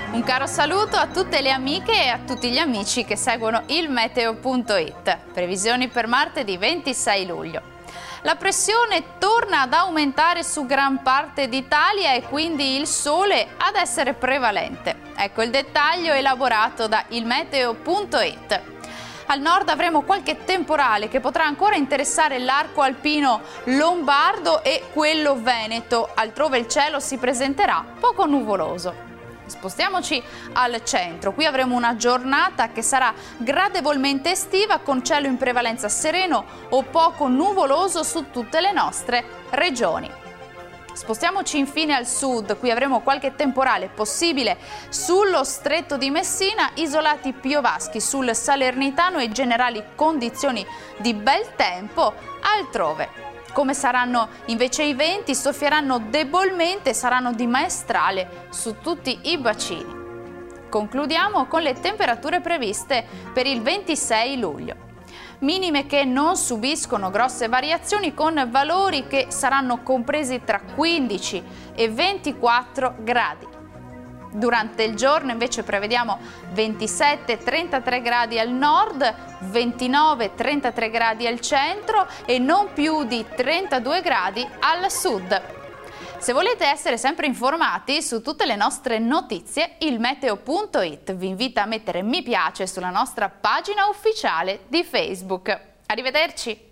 Un caro saluto a tutte le amiche e a tutti gli amici che seguono il meteo.it. Previsioni per martedì 26 luglio. La pressione torna ad aumentare su gran parte d'Italia e quindi il sole ad essere prevalente. Ecco il dettaglio elaborato da ilmeteo.it. Al nord avremo qualche temporale che potrà ancora interessare l'arco alpino lombardo e quello veneto. Altrove il cielo si presenterà poco nuvoloso. Spostiamoci al centro, qui avremo una giornata che sarà gradevolmente estiva con cielo in prevalenza sereno o poco nuvoloso su tutte le nostre regioni. Spostiamoci infine al sud, qui avremo qualche temporale possibile sullo stretto di Messina, isolati piovaschi sul Salernitano e generali condizioni di bel tempo altrove. Come saranno invece i venti? Soffieranno debolmente e saranno di maestrale su tutti i bacini. Concludiamo con le temperature previste per il 26 luglio. Minime che non subiscono grosse variazioni con valori che saranno compresi tra 15 e 24 gradi. Durante il giorno invece prevediamo 27-33 gradi al nord, 29-33 gradi al centro e non più di 32 gradi al sud. Se volete essere sempre informati su tutte le nostre notizie, il meteo.it vi invita a mettere mi piace sulla nostra pagina ufficiale di Facebook. Arrivederci!